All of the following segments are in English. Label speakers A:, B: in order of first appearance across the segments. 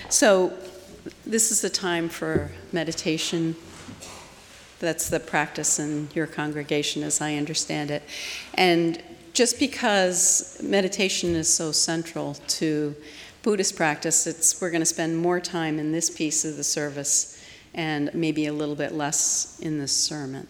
A: So this is the time for meditation. That's the practice in your congregation, as I understand it. And just because meditation is so central to Buddhist practice, we're going to spend more time in this piece of the service and maybe a little bit less in this sermon.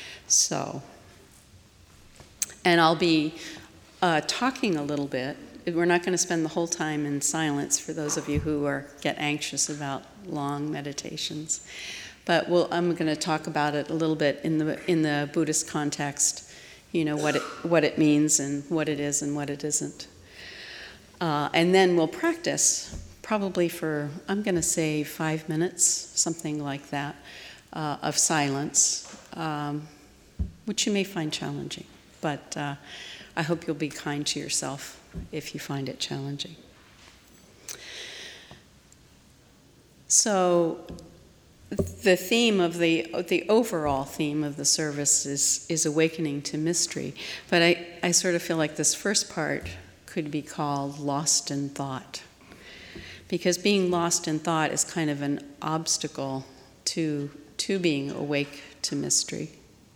A: And I'll be talking a little bit. We're not going to spend the whole time in silence for those of you who get anxious about long meditations. But I'm going to talk about it a little bit in the Buddhist context, what it means and what it is and what it isn't. And then we'll practice probably for, I'm going to say 5 minutes, something like that, of silence, which you may find challenging. But I hope you'll be kind to yourself if you find it challenging. So the theme of the overall theme of the service is awakening to mystery. But I sort of feel like this first part could be called lost in thought. Because being lost in thought is kind of an obstacle to being awake to mystery.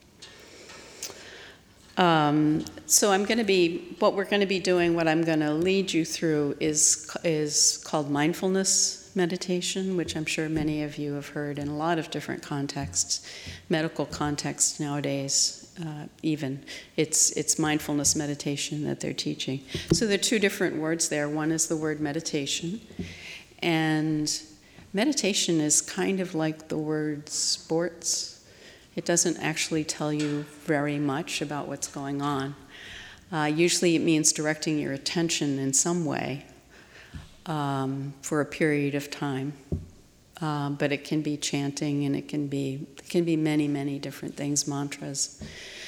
A: So what we're going to be doing, what I'm going to lead you through is called mindfulness meditation, which I'm sure many of you have heard in a lot of different contexts, medical contexts nowadays, even. It's mindfulness meditation that they're teaching. So there are two different words there. One is the word meditation, and meditation is kind of like the word sports. It doesn't actually tell you very much about what's going on. Usually it means directing your attention in some way for a period of time. But it can be chanting, and it can be many, many different things, mantras.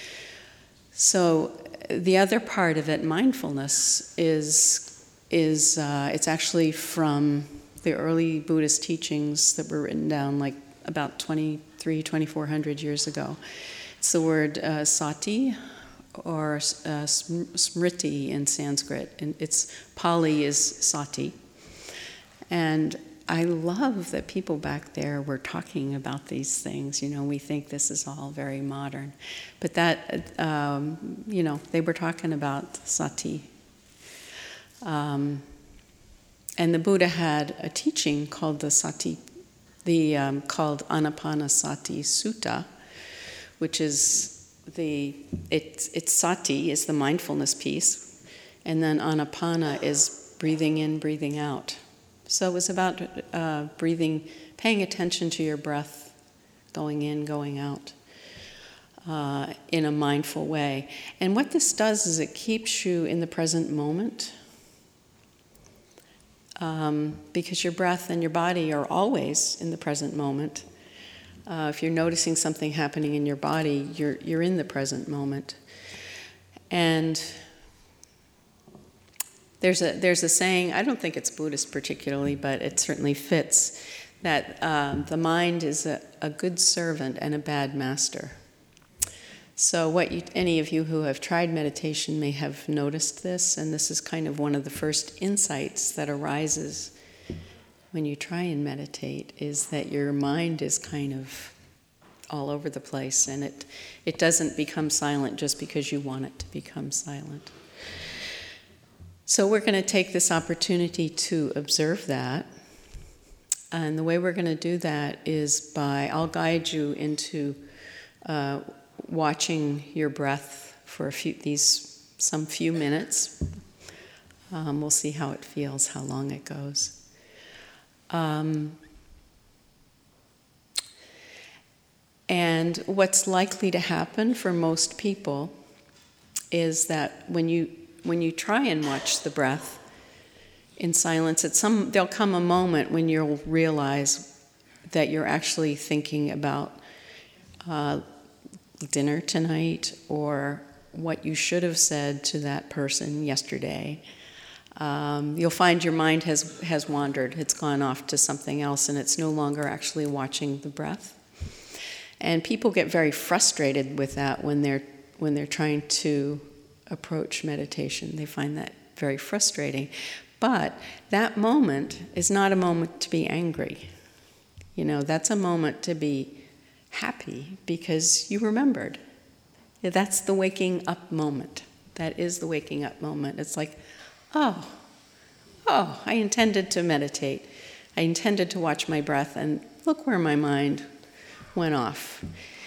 A: So the other part of it, mindfulness, is it's actually from the early Buddhist teachings that were written down like about 2,400 years ago. It's the word sati, or smriti in Sanskrit, and its Pali is sati. And I love that people back there were talking about these things. We think this is all very modern, but that they were talking about sati. And the Buddha had a teaching called called Anapanasati Sutta, which is it's sati is the mindfulness piece, and then anapana is breathing in, breathing out. So it was about paying attention to your breath, going in, going out, in a mindful way. And what this does is it keeps you in the present moment. Because your breath and your body are always in the present moment. If you're noticing something happening in your body, you're in the present moment. And there's a saying, I don't think it's Buddhist particularly, but it certainly fits, that the mind is a good servant and a bad master. So any of you who have tried meditation may have noticed this, and this is kind of one of the first insights that arises when you try and meditate, is that your mind is kind of all over the place, and it doesn't become silent just because you want it to become silent. So we're going to take this opportunity to observe that, and the way we're going to do that is I'll guide you into watching your breath for some few minutes. We'll see how it feels, how long it goes. And what's likely to happen for most people is that when you try and watch the breath in silence, there'll come a moment when you'll realize that you're actually thinking about dinner tonight, or what you should have said to that person yesterday. You'll find your mind has wandered. It's gone off to something else, and it's no longer actually watching the breath. And people get very frustrated with that when they're trying to approach meditation. They find that very frustrating. But that moment is not a moment to be angry. That's a moment to be happy because you remembered. That's the waking up moment. That is the waking up moment. It's like, oh, I intended to meditate. I intended to watch my breath, and look where my mind went off.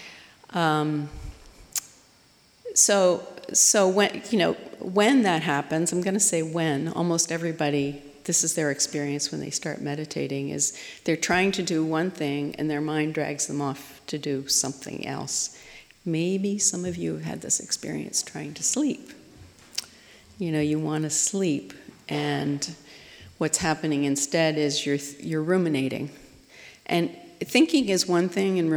A: So when that happens, I'm going to say when. Almost everybody, this is their experience when they start meditating, is they're trying to do one thing and their mind drags them off to do something else. Maybe some of you have had this experience trying to sleep. You want to sleep, and what's happening instead is you're ruminating. And thinking is one thing, and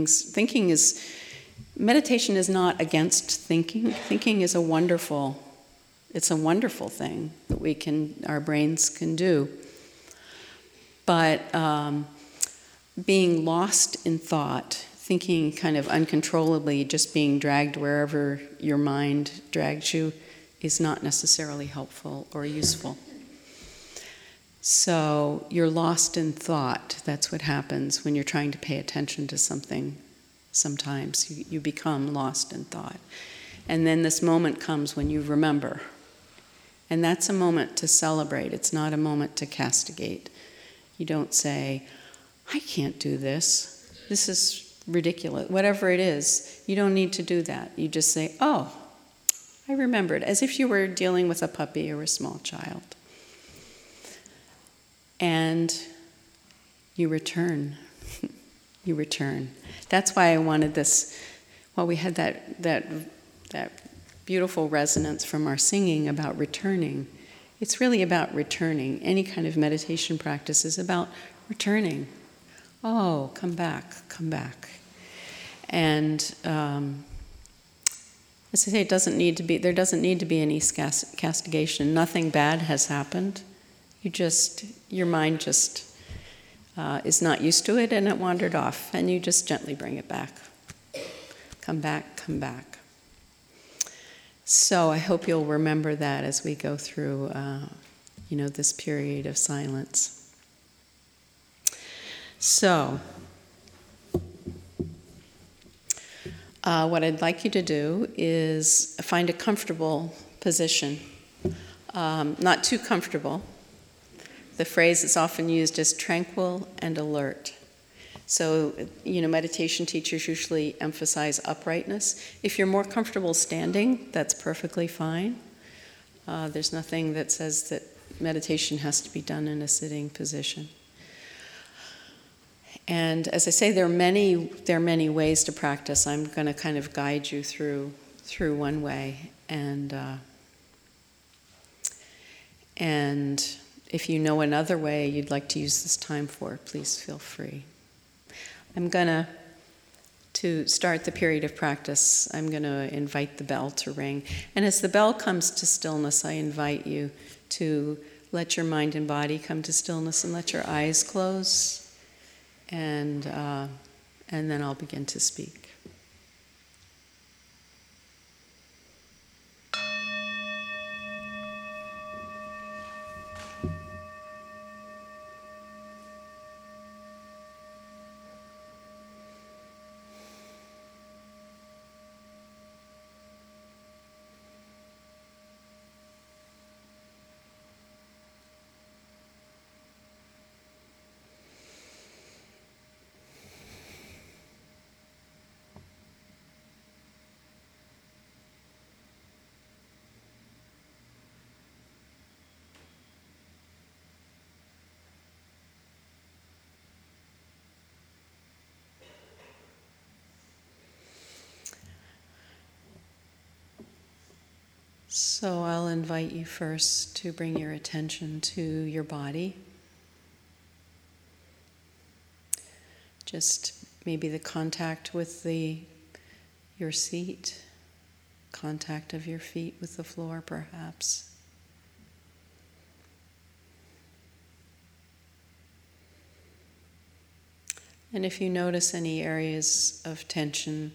A: meditation is not against thinking. Thinking is a wonderful thing that our brains can do. But being lost in thought, thinking kind of uncontrollably, just being dragged wherever your mind drags you, is not necessarily helpful or useful. So you're lost in thought. That's what happens when you're trying to pay attention to something. Sometimes you become lost in thought. And then this moment comes when you remember. And that's a moment to celebrate. It's not a moment to castigate. You don't say, I can't do this. This is ridiculous. Whatever it is, you don't need to do that. You just say, oh, I remembered, as if you were dealing with a puppy or a small child. And you return. You return. That's why I wanted this. Well, we had that beautiful resonance from our singing about returning. It's really about returning. Any kind of meditation practice is about returning. Oh, come back, come back. And as I say, there doesn't need to be any castigation. Nothing bad has happened. Your mind just is not used to it, and it wandered off, and you just gently bring it back. Come back, come back. So I hope you'll remember that as we go through, this period of silence. So, what I'd like you to do is find a comfortable position, not too comfortable. The phrase that's often used is tranquil and alert. So, meditation teachers usually emphasize uprightness. If you're more comfortable standing, that's perfectly fine. There's nothing that says that meditation has to be done in a sitting position. And as I say, there are many ways to practice. I'm going to kind of guide you through one way, and if you know another way you'd like to use this time for, please feel free. I'm going to start the period of practice, I'm going to invite the bell to ring. And as the bell comes to stillness, I invite you to let your mind and body come to stillness and let your eyes close. And then I'll begin to speak. So I'll invite you first to bring your attention to your body. Just maybe the contact with your seat, contact of your feet with the floor perhaps. And if you notice any areas of tension,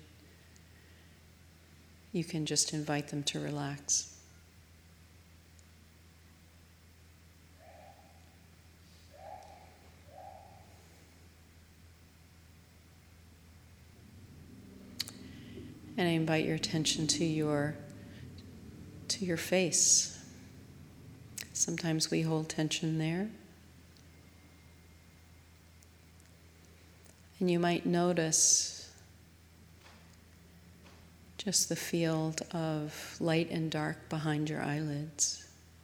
A: you can just invite them to relax. And I invite your attention to your face. Sometimes we hold tension there. And you might notice just the field of light and dark behind your eyelids.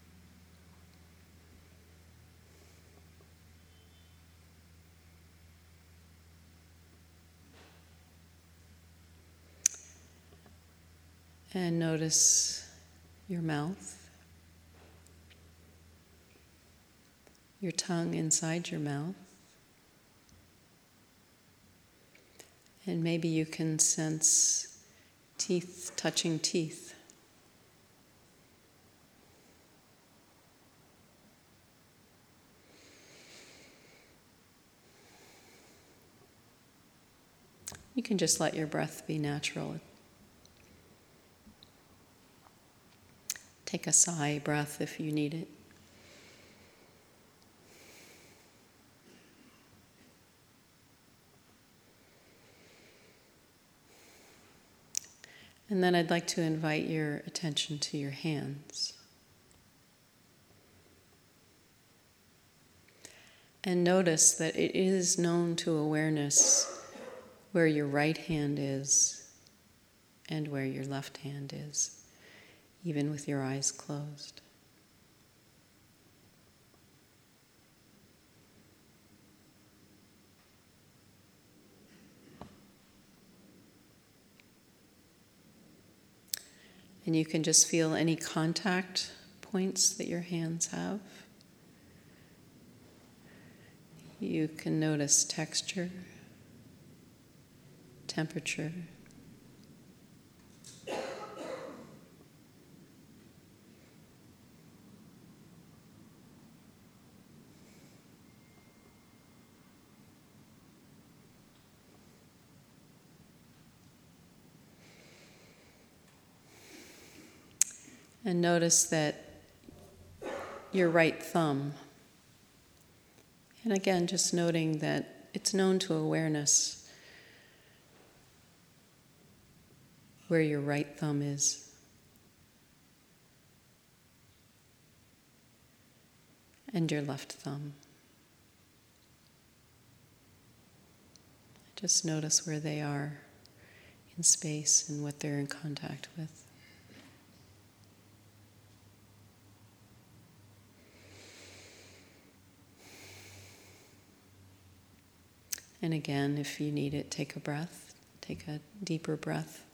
A: And notice your mouth, your tongue inside your mouth. And maybe you can sense teeth touching teeth. You can just let your breath be natural. Take a sigh breath if you need it. And then I'd like to invite your attention to your hands. And notice that it is known to awareness where your right hand is and where your left hand is, even with your eyes closed. And you can just feel any contact points that your hands have. You can notice texture, temperature. And notice that your right thumb, and again, just noting that it's known to awareness where your right thumb is. And your left thumb. Just notice where they are in space and what they're in contact with. And again, if you need it, take a breath. Take a deeper breath.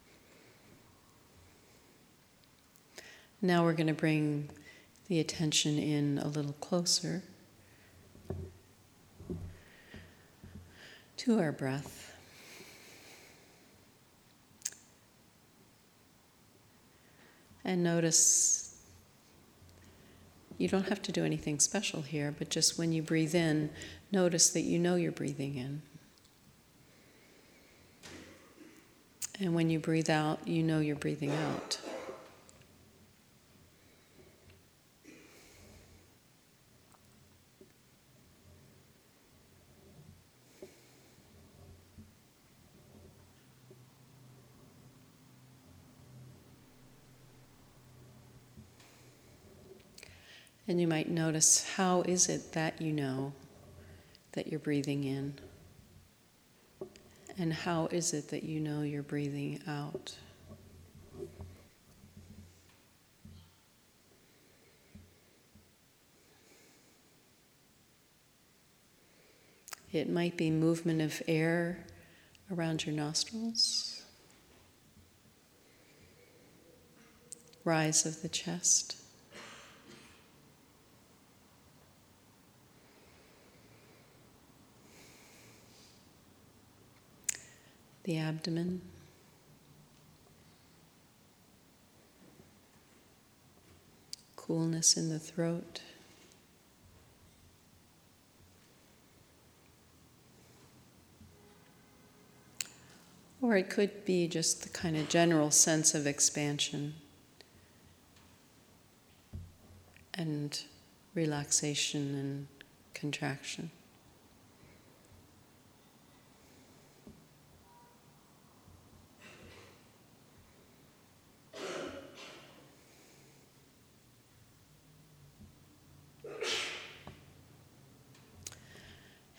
A: Now we're going to bring the attention in a little closer to our breath. And notice, you don't have to do anything special here, but just when you breathe in, notice that you know you're breathing in. And when you breathe out, you know you're breathing out. And you might notice, how is it that you know that you're breathing in? And how is it that you know you're breathing out? It might be movement of air around your nostrils, rise of the chest, the abdomen, coolness in the throat, or it could be just the kind of general sense of expansion and relaxation and contraction.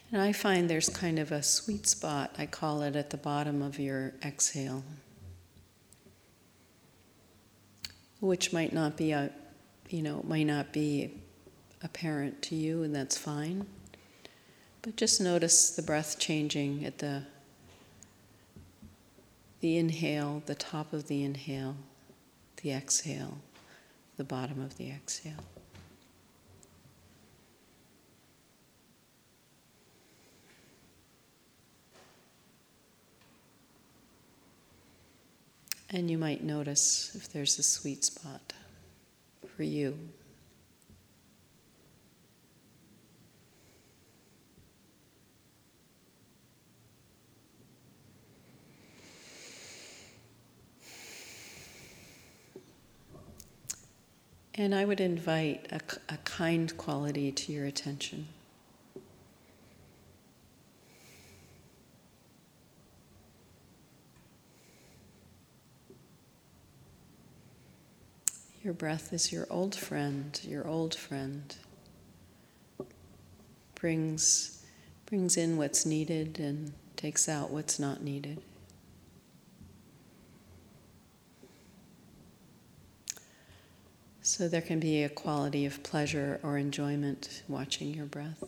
A: And I find there's kind of a sweet spot, I call it, at the bottom of your exhale, which might not be might not be apparent to you, and that's fine. But just notice the breath changing at the inhale, the top of the inhale, the exhale, the bottom of the exhale. And you might notice if there's a sweet spot for you. And I would invite a kind quality to your attention. Your breath is your old friend. Your old friend brings in what's needed and takes out what's not needed. So there can be a quality of pleasure or enjoyment watching your breath.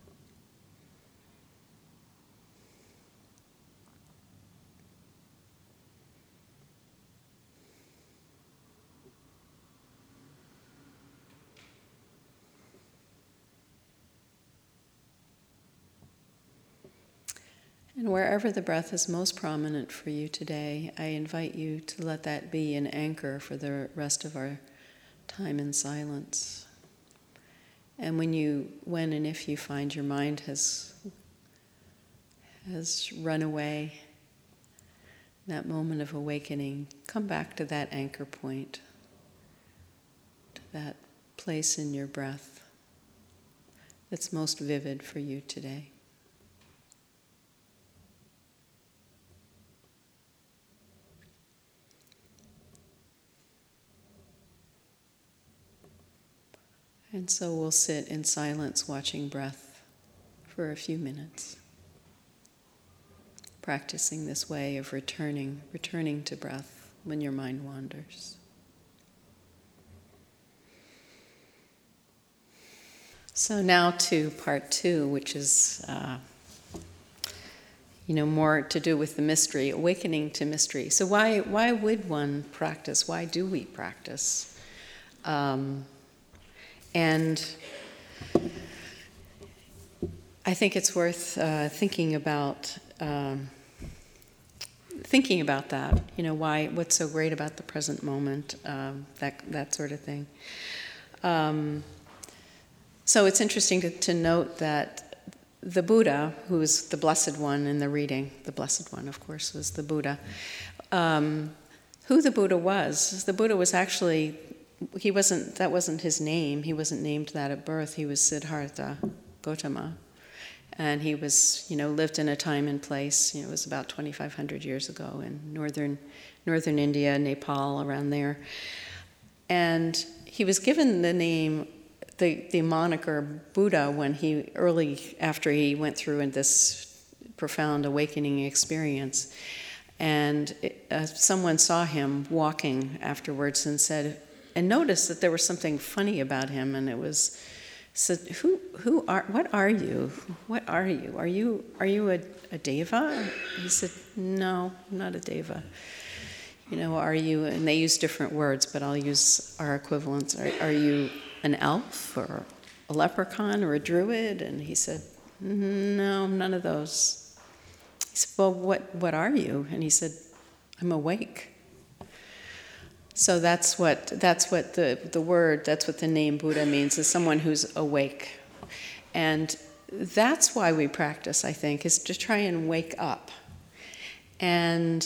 A: And wherever the breath is most prominent for you today, I invite you to let that be an anchor for the rest of our time in silence. And when and if you find your mind has run away, that moment of awakening, come back to that anchor point, to that place in your breath that's most vivid for you today. And so we'll sit in silence watching breath for a few minutes, practicing this way of returning to breath when your mind wanders. So now to part 2, which is more to do with the mystery, awakening to mystery. So why would one practice? Why do we practice? And I think it's worth thinking about that. What's so great about the present moment, that sort of thing. So it's interesting to note that the Buddha, who is the Blessed One in the reading, the Blessed One, of course, was the Buddha. Who the Buddha was actually. That wasn't his name. He wasn't named that at birth. He was Siddhartha Gautama. And he was, lived in a time and place, it was about 2,500 years ago in northern India, Nepal, around there. And he was given the name, the moniker Buddha after he went through this profound awakening experience. And someone saw him walking afterwards and noticed that there was something funny about him, and it was, said, what are you? What are you? Are you a deva? He said, no, I'm not a deva. Are you, and they use different words, but I'll use our equivalents. Are you an elf or a leprechaun or a druid? And he said, no, none of those. He said, well, what are you? And he said, I'm awake. So that's what the word, that's what the name Buddha means, is someone who's awake. And that's why we practice, I think, is to try and wake up. And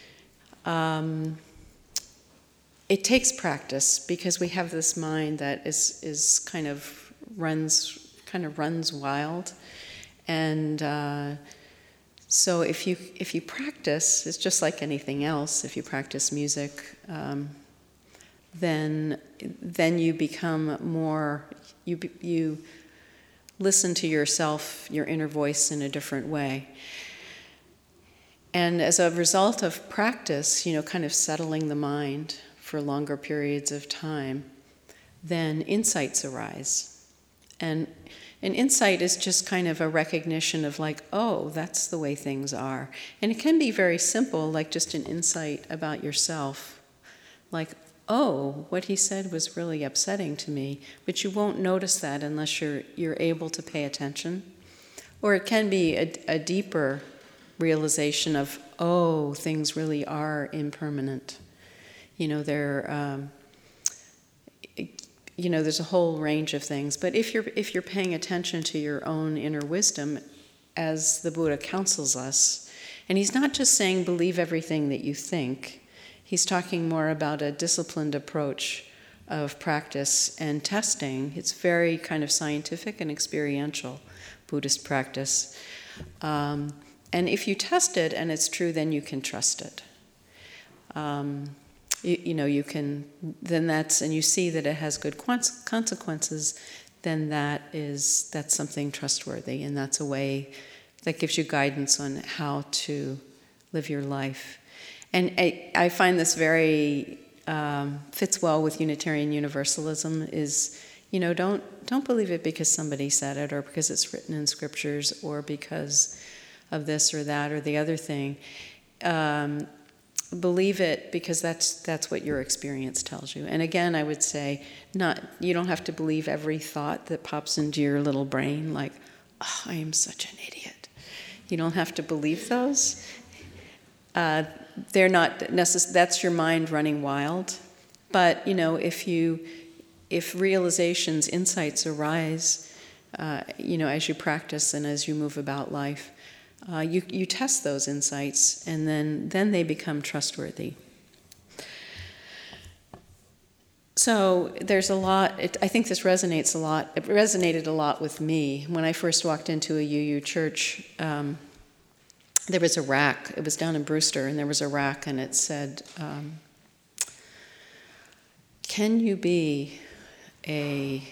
A: it takes practice because we have this mind that is kind of runs wild. And so if you practice, it's just like anything else. If you practice music, then you become more, you listen to yourself, your inner voice, in a different way. And as a result of practice, kind of settling the mind for longer periods of time, then insights arise. And an insight is just kind of a recognition of like, oh, that's the way things are. And it can be very simple, like just an insight about yourself. Like, oh, what he said was really upsetting to me, but you won't notice that unless you're able to pay attention. Or it can be a deeper realization of, oh, things really are impermanent. There's a whole range of things. But if you're paying attention to your own inner wisdom, as the Buddha counsels us, and he's not just saying believe everything that you think. He's talking more about a disciplined approach of practice and testing. It's very kind of scientific and experiential, Buddhist practice. And if you test it and it's true, then you can trust it. You can, then and you see that it has good consequences, then that's something trustworthy, and that's a way that gives you guidance on how to live your life. And I find this very fits well with Unitarian Universalism. Is don't believe it because somebody said it, or because it's written in scriptures, or because of this or that or the other thing. Believe it because that's what your experience tells you. And again, I would say, you don't have to believe every thought that pops into your little brain, like, oh, I am such an idiot. You don't have to believe those. They're not necessary. That's your mind running wild. But if realizations, insights arise, as you practice and as you move about life, you test those insights, and then they become trustworthy. So there's a lot. I think this resonates a lot. It resonated a lot with me when I first walked into a UU church. There was a rack. It was down in Brewster, and there was a rack, and it said, "Can you be a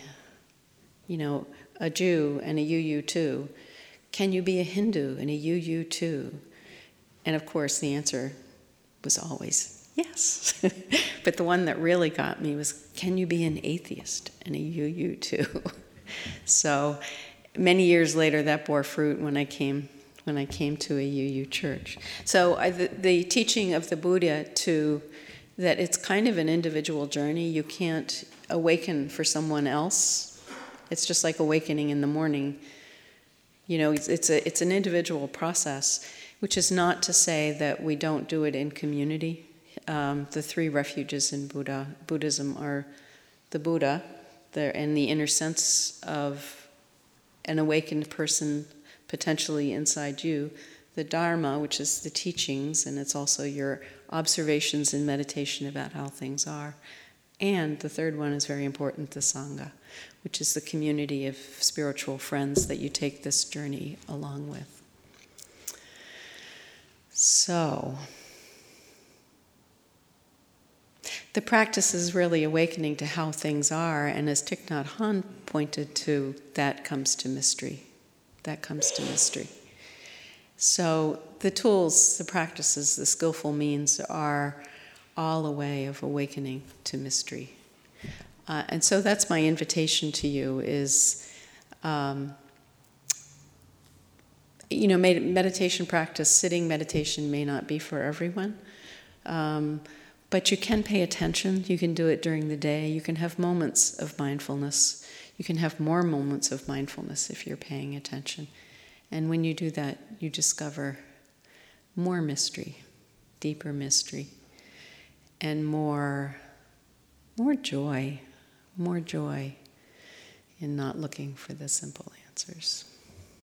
A: Jew and a UU too? Can you be a Hindu and a UU too?" And of course, the answer was always yes. But the one that really got me was, can you be an atheist and a UU too? So many years later, that bore fruit when I came to a UU church. So the teaching of the Buddha that it's kind of an individual journey. You can't awaken for someone else. It's just like awakening in the morning. It's an individual process, which is not to say that we don't do it in community. The three refuges in Buddhism are the Buddha, and the inner sense of an awakened person potentially inside you, the Dharma, which is the teachings, and it's also your observations and meditation about how things are. And the third one is very important, the Sangha, which is the community of spiritual friends that you take this journey along with. So, the practice is really awakening to how things are, and as Thich Nhat Hanh pointed to, that comes to mystery. That comes to mystery. So the tools, the practices, the skillful means are all a way of awakening to mystery. And so that's my invitation to you is, meditation practice, sitting meditation may not be for everyone, but you can pay attention. You can do it during the day. You can have moments of mindfulness. You can have more moments of mindfulness if you're paying attention. And when you do that, you discover more mystery, deeper mystery, and more joy in not looking for the simple answers.